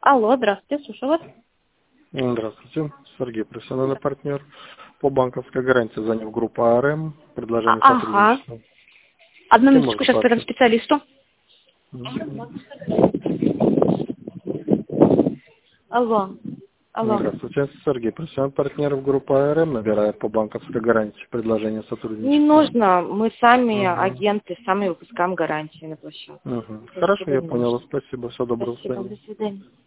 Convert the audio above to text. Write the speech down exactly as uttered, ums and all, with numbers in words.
Алло, здравствуйте, слушаю вас. Здравствуйте, Сергей, профессиональный партнер по банковской гарантии, заняв группу АРМ, предложение А- Ага. сотрудничества. Одну С кем минуточку, можно сейчас передам пообщаться? специалисту. Мгм. Алло. Алло. Здравствуйте, Сергей, профессиональный партнер в группе АРМ, набирает по банковской гарантии предложение Не сотрудничества. нужно, мы сами Угу. агенты, сами выпускаем гарантии на площадке. Угу. Спасибо, Хорошо, я не понял. нужно. Спасибо, всего доброго, до Спасибо, свидания. до свидания.